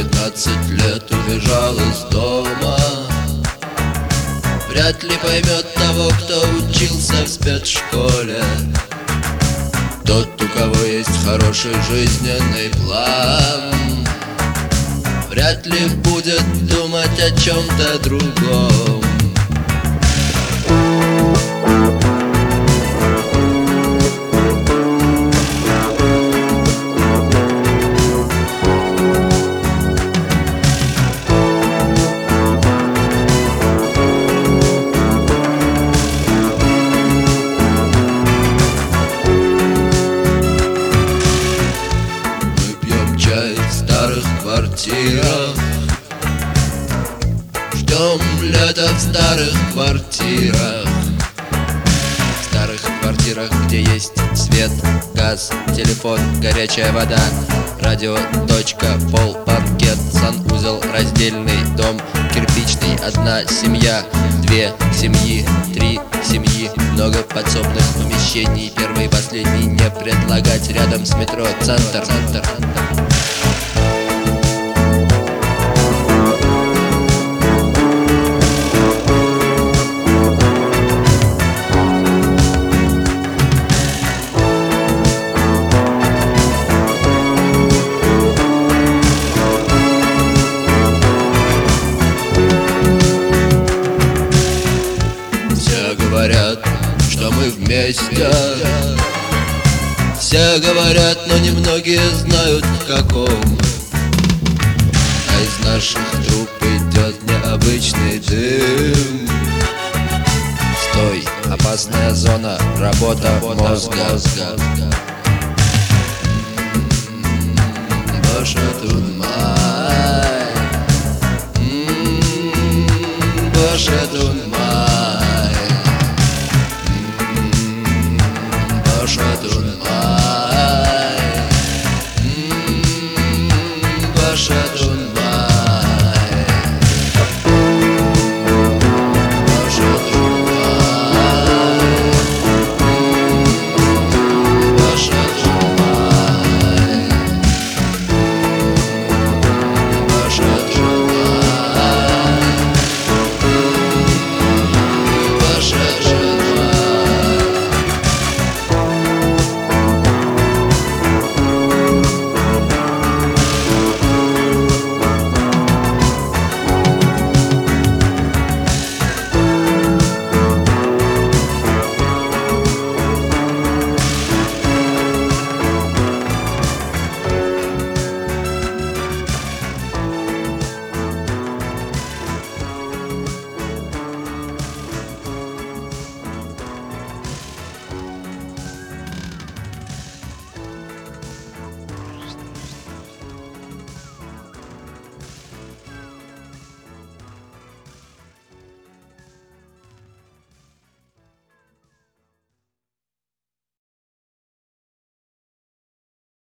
15 лет убежал из дома. Вряд ли поймет того, кто учился в спецшколе. Тот, у кого есть хороший жизненный план, вряд ли будет думать о чем-то другом. В старых квартирах, ждем лета в старых квартирах. В старых квартирах, где есть свет, газ, телефон, горячая вода, радио, точка, пол, паркет, санузел, раздельный дом, кирпичный, одна семья, две семьи, три семьи, много подсобных помещений, первый и последний не предлагать, рядом с метро центр. Говорят, что мы вместе. Все говорят, но немногие знают в каком. А из наших труб идет необычный дым. Стой, опасная зона, работа мозга. Боже, туман.